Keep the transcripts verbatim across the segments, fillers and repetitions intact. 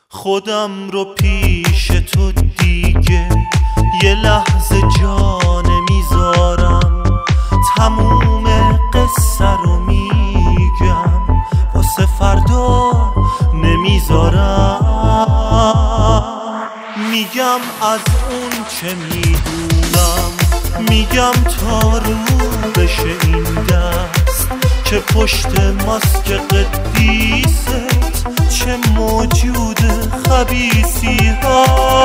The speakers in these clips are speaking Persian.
خودم رو پیش تو دیگه یه لحظه جا نمیذارم، تموم قصه رو میگم واسه فردا نمیذارم. میگم از اون چه میدونم، میگم تا رو بشه این دست که پشت ماسک قدیست چه موجود خبیثی ها.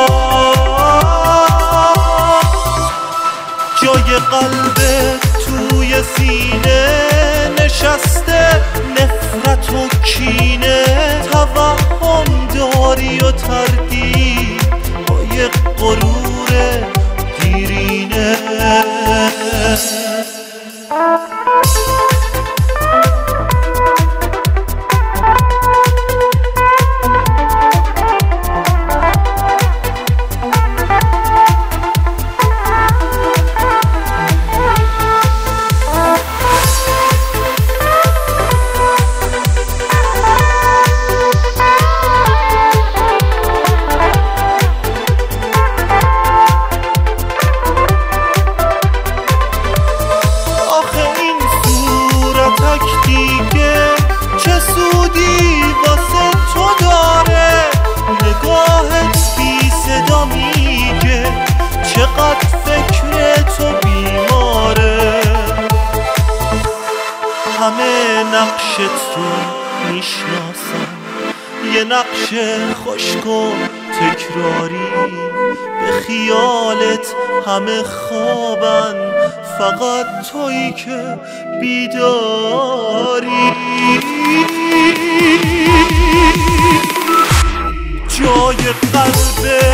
جای قلبت توی سینه نشسته نفرت و کینه، توهم داری و تردید با یه غرور دیرینه. چه سودی واسه تو داره، نگاهت بی صدا میگه چقدر فکر تو بیماره. همه نقشت رو میشناسن، یه نقش خشک و تکراری، به خیالت همه خوابن فقط تویی که بیداری. جای قلبت